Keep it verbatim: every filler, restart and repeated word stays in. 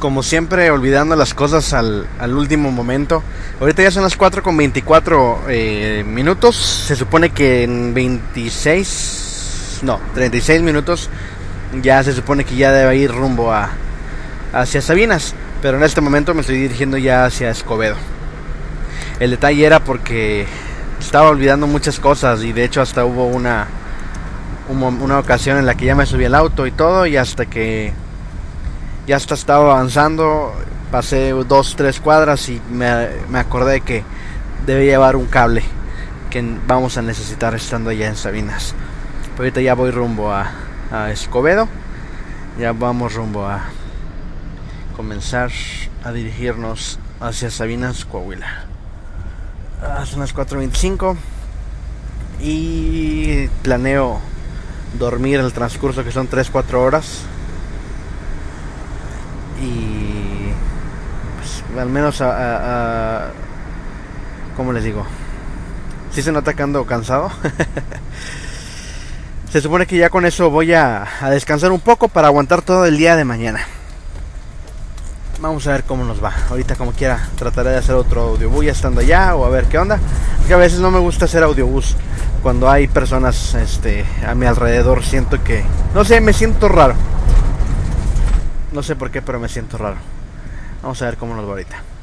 como siempre, olvidando las cosas al, al último momento. Ahorita ya son las cuatro con veinticuatro eh, minutos. Se supone que en veintiséis, no, treinta y seis minutos ya se supone que ya debe ir rumbo a hacia Sabinas, pero en este momento me estoy dirigiendo ya hacia Escobedo. El detalle era porque estaba olvidando muchas cosas, y de hecho hasta hubo una una ocasión en la que ya me subí al auto y todo, y hasta que ya hasta estaba avanzando, pasé dos, tres cuadras y me, me acordé que debe llevar un cable que vamos a necesitar estando allá en Sabinas. Pero ahorita ya voy rumbo a, a Escobedo, ya vamos rumbo a comenzar a dirigirnos hacia Sabinas, Coahuila. Ah, son las cuatro veinticinco y planeo dormir el transcurso que son tres cuatro horas, y pues, al menos a, a, a ¿cómo les digo? Si ¿Sí se nota que ando cansado? Se supone que ya con eso voy a, a descansar un poco para aguantar todo el día de mañana. Vamos a ver cómo nos va. Ahorita como quiera trataré de hacer otro audiobús ya estando allá, o a ver qué onda. Porque a veces no me gusta hacer audiobús cuando hay personas este, a mi alrededor. Siento que, no sé, me siento raro. No sé por qué, pero me siento raro. Vamos a ver cómo nos va ahorita.